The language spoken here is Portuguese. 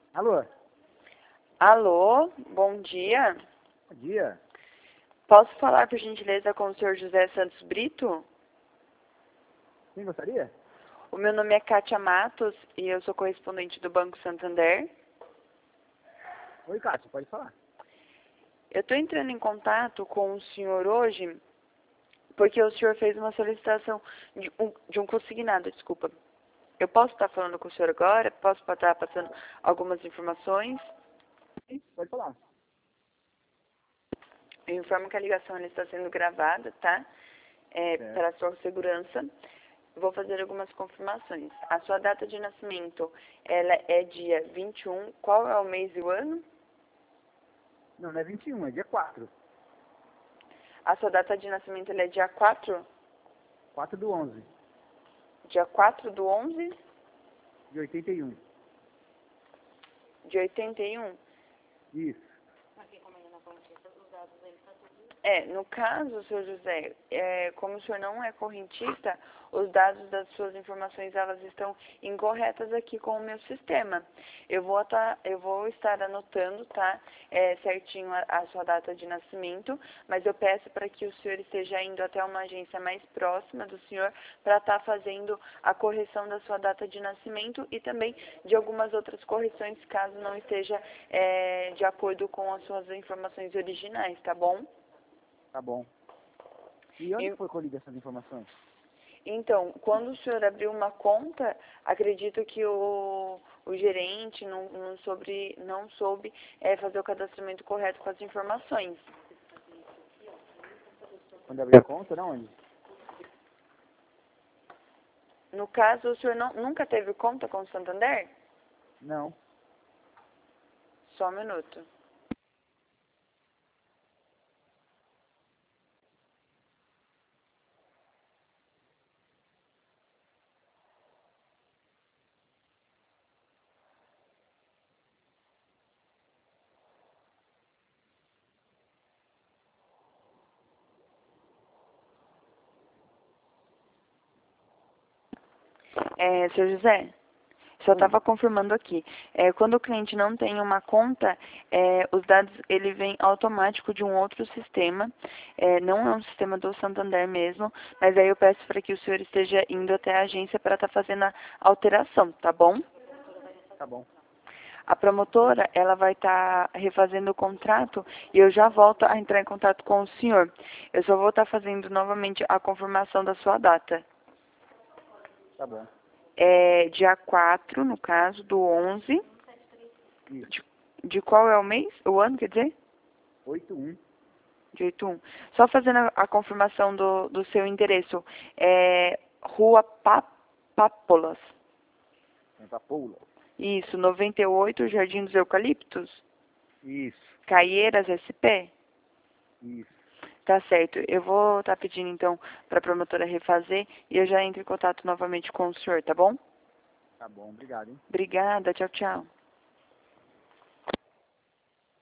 Alô? Alô, bom dia. Bom dia. Posso falar, por gentileza, com o senhor José Santos Brito? Quem gostaria? O meu nome é Kátia Matos e eu sou correspondente do Banco Santander. Oi, Cátia, pode falar. Eu estou entrando em contato com o senhor hoje porque o senhor fez uma solicitação de um consignado, desculpa. Eu posso estar falando com o senhor agora? Posso estar passando algumas informações? Sim, pode falar. Eu informo que a ligação ela está sendo gravada, tá? Certo. Para a sua segurança. Vou fazer algumas confirmações. A sua data de nascimento, ela é dia 21. Qual é o mês e o ano? Não, não é 21, é dia 4. A sua data de nascimento, ela é dia 4? 4/11 Dia 4/11 de 81. de 81? Isso. No caso, senhor José, como o senhor não é correntista, os dados das suas informações, elas estão incorretas aqui com o meu sistema. Eu vou estar anotando, tá, certinho a sua data de nascimento, mas eu peço para que o senhor esteja indo até uma agência mais próxima do senhor para estar fazendo a correção da sua data de nascimento e também de algumas outras correções, caso não esteja de acordo com as suas informações originais, tá bom? Tá bom. E onde foi colhida essas informações? Então, quando o senhor abriu uma conta, acredito que o gerente não soube fazer o cadastramento correto com as informações. Quando abriu a conta, não onde? No caso, o senhor nunca teve conta com o Santander? Não. Só um minuto. Senhor José? Só estava confirmando aqui. Quando o cliente não tem uma conta, os dados ele vem automático de um outro sistema. Não é um sistema do Santander mesmo, mas aí eu peço para que o senhor esteja indo até a agência para estar fazendo a alteração, tá bom? Tá bom. A promotora, ela vai estar refazendo o contrato e eu já volto a entrar em contato com o senhor. Eu só vou estar fazendo novamente a confirmação da sua data. Tá bom. Dia 4, no caso, do 11. Isso. De qual é o mês? O ano, quer dizer? 81. De 81. Só fazendo a confirmação do seu endereço. Rua Pápolas. Santa Paula. Isso, 98, Jardim dos Eucaliptos. Isso. Caieiras, SP. Isso. Tá certo. Eu vou estar pedindo, então, para a promotora refazer e eu já entro em contato novamente com o senhor, tá bom? Tá bom, obrigado, hein? Obrigada. Tchau, tchau.